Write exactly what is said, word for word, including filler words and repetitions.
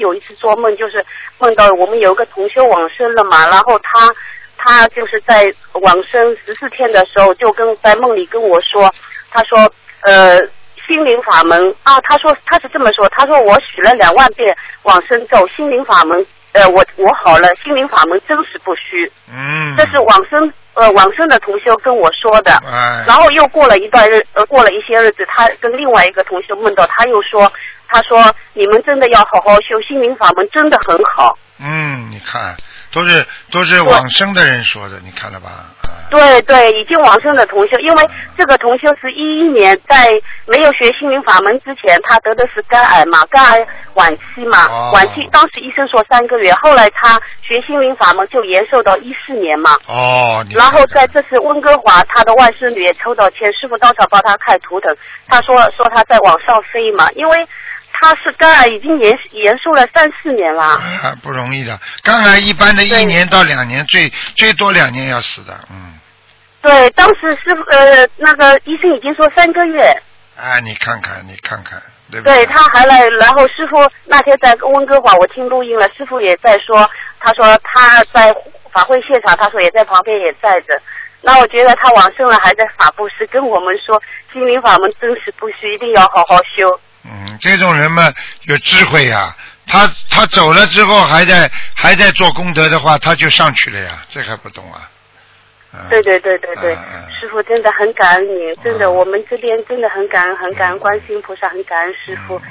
有一次做梦，就是梦到我们有个同修往生了嘛，然后他他就是在往生十四天的时候，就跟在梦里跟我说，他说呃心灵法门啊，他说他是这么说，他说我许了两万遍往生咒，心灵法门呃我我好了，心灵法门真实不虚。 嗯， 这是往生呃往生的同修跟我说的。 哎， 然后又过了一段日呃过了一些日子，他跟另外一个同修梦到，他又说，他说你们真的要好好修，心灵法门真的很好。 嗯，你看，都是都是往生的人说的，你看了吧？啊， 对对，已经往生的同修，因为这个同修是一一年在没有学心灵法门之前，他得的是肝癌嘛，肝癌晚期嘛， 哦、 晚期当时医生说三个月，后来他学心灵法门就延寿到一四年嘛。 哦， 然后在这次温哥华，他的外甥女也抽到签，师傅当场帮他看图腾，他说说他在往上飞嘛，因为他是肝癌已经延延寿了三四年了。 啊，不容易的，肝癌一般的一年到两年，最最多两年要死的，嗯。 对，当时师傅呃那个医生已经说三个月。 啊，你看看，你看看，对不对？ 对，他还来，然后师傅那天在温哥华，我听录音了，师傅也在说，他说他在法会现场，他说也在旁边也在着。那我觉得他往生了，还在法布施跟我们说，心灵法门真实不虚，一定要好好修。 嗯，这种人嘛有智慧呀、啊，他他走了之后还在还在做功德的话，他就上去了呀，这还不懂啊？嗯、 对对对对对、 嗯， 师傅真的很感恩你，真的、嗯、我们这边真的很感恩，很感恩观世音菩萨，很感恩师傅。